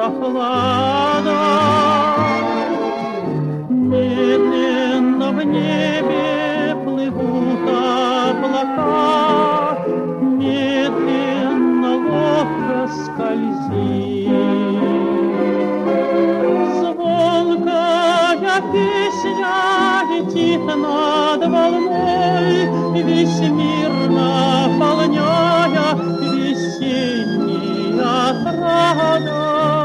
прохлада. Медленно в небе плывут облака, медленно ловко скользит. Звонкая песня летит над волной, весь мир наполняя весенний отрада.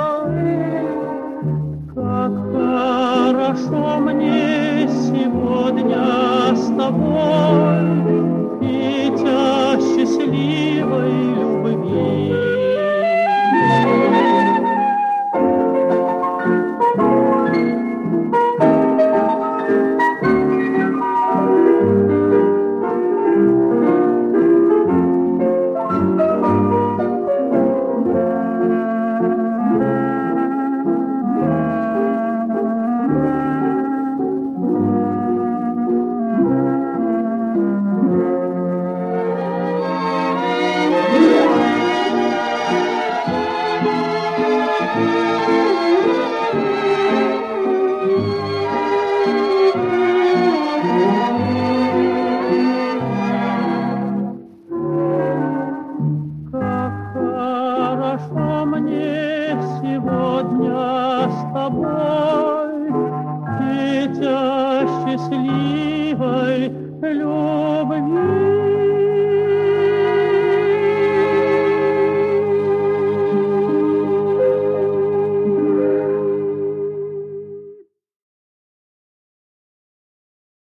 Как хорошо мне сегодня с тобой петь о счастливой любви. Хорошо мне сегодня с тобой.